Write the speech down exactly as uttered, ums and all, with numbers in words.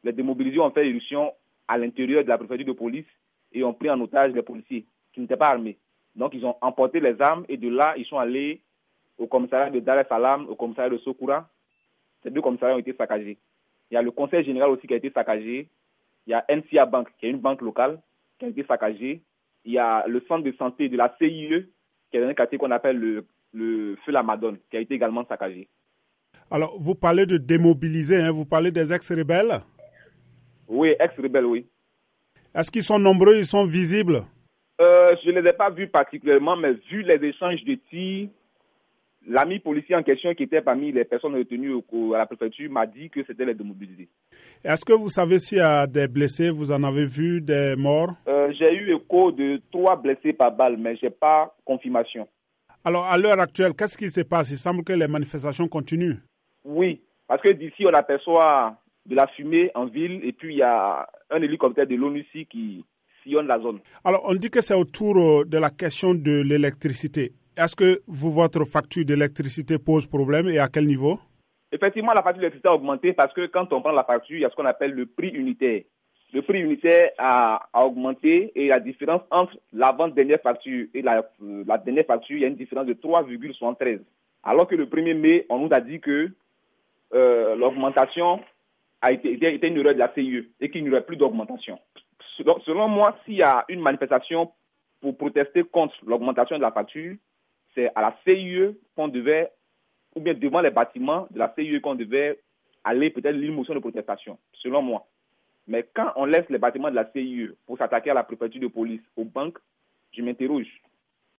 les démobilisés ont fait irruption à l'intérieur de la préfecture de police et ont pris en otage les policiers qui n'étaient pas armés. Donc, ils ont emporté les armes et de là, ils sont allés au commissariat de Dar es Salaam, au commissariat de Sokoura. Ces deux commissariats ont été saccagés. Il y a le conseil général aussi qui a été saccagé. Il y a N C A Bank, qui est une banque locale, qui a été saccagée. Il y a le centre de santé de la C I E, qui est dans un quartier qu'on appelle le, le Feu la Madone, qui a été également saccagé. Alors, vous parlez de démobiliser, hein, vous parlez des ex-rebelles? Oui, ex-rebelles, oui. Est-ce qu'ils sont nombreux, ils sont visibles? euh, Je ne les ai pas vus particulièrement, mais vu les échanges de tirs, l'ami policier en question qui était parmi les personnes retenues au, à la préfecture m'a dit que c'était les démobilisés. Est-ce que vous savez s'il y a des blessés? Vous en avez vu des morts? euh, J'ai eu écho de trois blessés par balle, mais je n'ai pas confirmation. Alors, à l'heure actuelle, qu'est-ce qui se passe? Il semble que les manifestations continuent. Oui, parce que d'ici, on aperçoit de la fumée en ville et puis il y a un hélicoptère de l'ONU ici qui sillonne la zone. Alors, on dit que c'est autour de la question de l'électricité. Est-ce que vous, votre facture d'électricité pose problème et à quel niveau? Effectivement, la facture d'électricité a augmenté parce que quand on prend la facture, il y a ce qu'on appelle le prix unitaire. Le prix unitaire a, a augmenté et la différence entre l'avant-dernière facture et la, euh, la dernière facture, il y a une différence de trois virgule soixante-treize. Alors que le premier mai, on nous a dit que euh, l'augmentation a été, été une erreur de la C I E et qu'il n'y aurait plus d'augmentation. Selon, selon moi, s'il y a une manifestation pour protester contre l'augmentation de la facture, c'est à la C I E qu'on devait, ou bien devant les bâtiments de la C I E qu'on devait aller peut-être l'une motion de protestation, selon moi. Mais quand on laisse les bâtiments de la C I E pour s'attaquer à la préfecture de police, aux banques, je m'interroge.